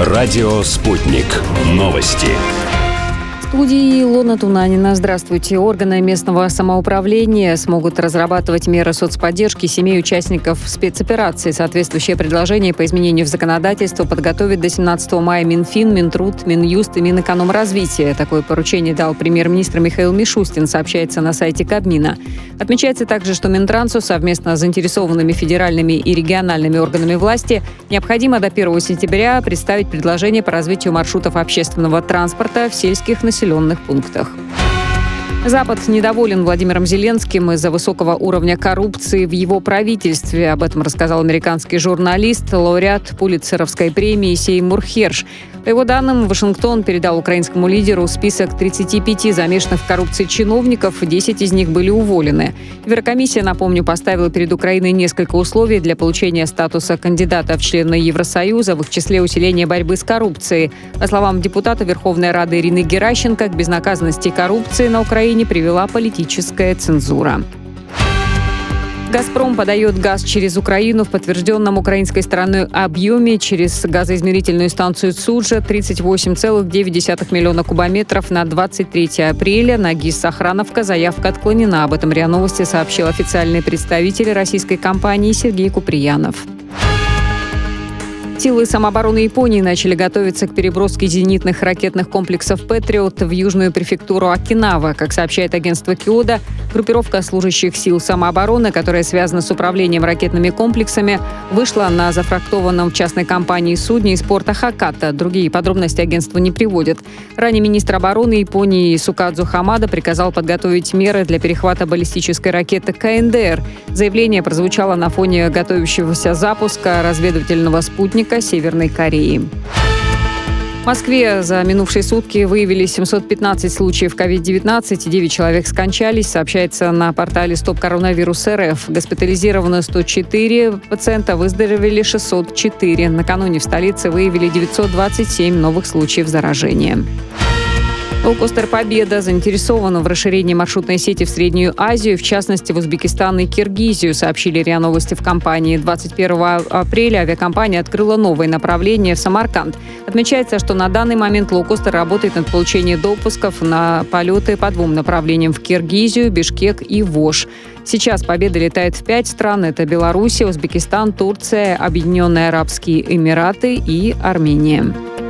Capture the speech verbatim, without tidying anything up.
Радио «Спутник». Новости. В студии Илона Тунанина. Здравствуйте. Органы местного самоуправления смогут разрабатывать меры соцподдержки семей участников спецоперации. Соответствующее предложение по изменению в законодательство подготовит до семнадцатого мая Минфин, Минтруд, Минюст и Минэкономразвития. Такое поручение дал премьер-министр Михаил Мишустин, сообщается на сайте Кабмина. Отмечается также, что Минтрансу совместно с заинтересованными федеральными и региональными органами власти необходимо до первого сентября представить предложение по развитию маршрутов общественного транспорта в сельских населенных пунктах. Запад недоволен Владимиром Зеленским из-за высокого уровня коррупции в его правительстве. Об этом рассказал американский журналист, лауреат Пулитцеровской премии Сеймур Херш. По его данным, Вашингтон передал украинскому лидеру список тридцати пяти замешанных в коррупции чиновников, десять из них были уволены. Еврокомиссия, напомню, поставила перед Украиной несколько условий для получения статуса кандидата в члены Евросоюза, в их числе усиление борьбы с коррупцией. По словам депутата Верховной Рады Ирины Геращенко, к безнаказанности коррупции на Украине привела политическая цензура. «Газпром» подает газ через Украину в подтвержденном украинской стороной объеме через газоизмерительную станцию Суджа тридцать восемь целых девять десятых миллиона кубометров на двадцать третье апреля. На ГИС «Сохрановка» заявка отклонена. Об этом РИА Новости сообщил официальный представитель российской компании Сергей Куприянов. Силы самообороны Японии начали готовиться к переброске зенитных ракетных комплексов «Патриот» в южную префектуру Окинава. Как сообщает агентство Киода, группировка служащих сил самообороны, которая связана с управлением ракетными комплексами, вышла на зафрахтованном в частной компании судне из порта Хаката. Другие подробности агентство не приводит. Ранее министр обороны Японии Сукадзу Хамада приказал подготовить меры для перехвата баллистической ракеты ка эн дэ эр. Заявление прозвучало на фоне готовящегося запуска разведывательного спутника Северной Кореи. В Москве за минувшие сутки выявили семьсот пятнадцать случаев ковид девятнадцать, девять человек скончались, сообщается на портале стоп коронавирус точка эр эф. Госпитализировано сто четыре пациента, выздоровели шестьсот четыре. Накануне в столице выявили девятьсот двадцать семь новых случаев заражения. Лоукостер «Победа» заинтересован в расширении маршрутной сети в Среднюю Азию, в частности, в Узбекистан и Киргизию, сообщили РИА Новости в компании. двадцать первого апреля авиакомпания открыла новое направление в Самарканд. Отмечается, что на данный момент лоукостер работает над получением допусков на полеты по двум направлениям в Киргизию, Бишкек и Вош. Сейчас «Победа» летает в пять стран. Это Беларусь, Узбекистан, Турция, Объединенные Арабские Эмираты и Армения.